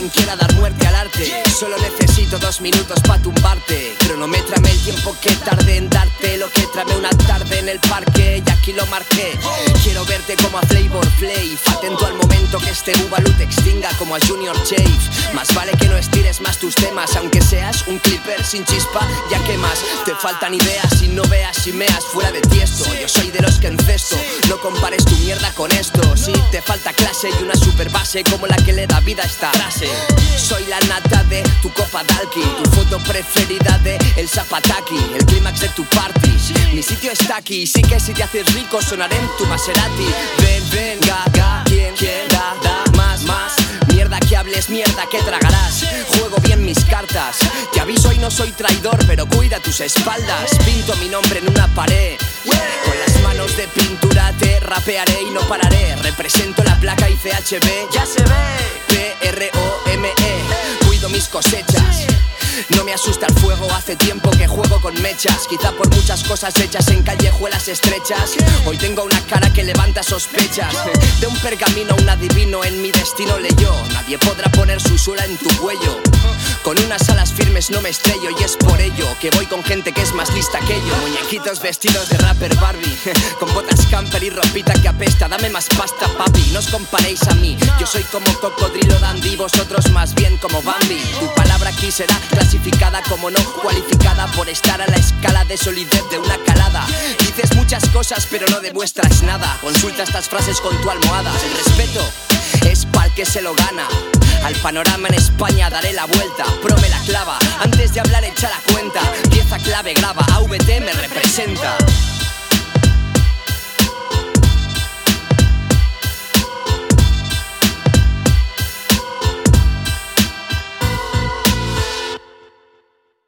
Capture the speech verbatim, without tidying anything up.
quien quiera dar muerte al arte. Solo necesito dos minutos pa' tumbarte. Cronométrame el tiempo que tarde en darte lo que tramé una tarde en el parque y aquí lo marqué. Quiero verte como a Flavor Flav, atento al momento que este Bubalu te extinga como a Junior Chave. Más vale que no estires más tus temas, aunque seas un clipper sin chispa, ya que más te faltan ideas y no veas y meas fuera de tiesto. Yo soy de los que encesto, no compares tu mierda con esto. Si te falta clase y una super base como la que le da vida a esta frase. Soy la nata de tu copa Dalki, tu foto preferida de el Zapataki, el clímax de tu party. Mi sitio está aquí, sí que si te haces rico sonaré en tu Maserati. Ven, ven, ga, ga, quien, quien, da, da, más, más. Mierda que hables, mierda que tragarás. Juego bien mis cartas, te aviso y no soy traidor, pero cuida tus espaldas. Pinto mi nombre en una pared, con las manos de pintura te rapearé y no pararé. Represento la placa I C H B, ya se ve. P R O M E, cuido mis cosechas. No me asusta el fuego, hace tiempo que juego con mechas. Quizá por muchas cosas hechas en callejuelas estrechas. Hoy tengo una cara que levanta sospechas. De un pergamino un adivino en mi destino leyó: nadie podrá poner su suela en tu cuello. Con unas alas firmes no me estrello y es por ello que voy con gente que es más lista que yo. Muñequitos vestidos de rapper Barbie, con botas camper y ropita que apesta. Dame más pasta, papi, no os comparéis a mí. Yo soy como Cocodrilo Dandy, vosotros más bien como Bambi. Tu palabra aquí será clasificada como no cualificada por estar a la escala de solidez de una calada. Dices muchas cosas pero no demuestras nada. Consulta estas frases con tu almohada. El respeto es pa'l que se lo gana. Al panorama en España daré la vuelta. Pro me la clava, antes de hablar echa la cuenta. Pieza clave graba, A V T me representa.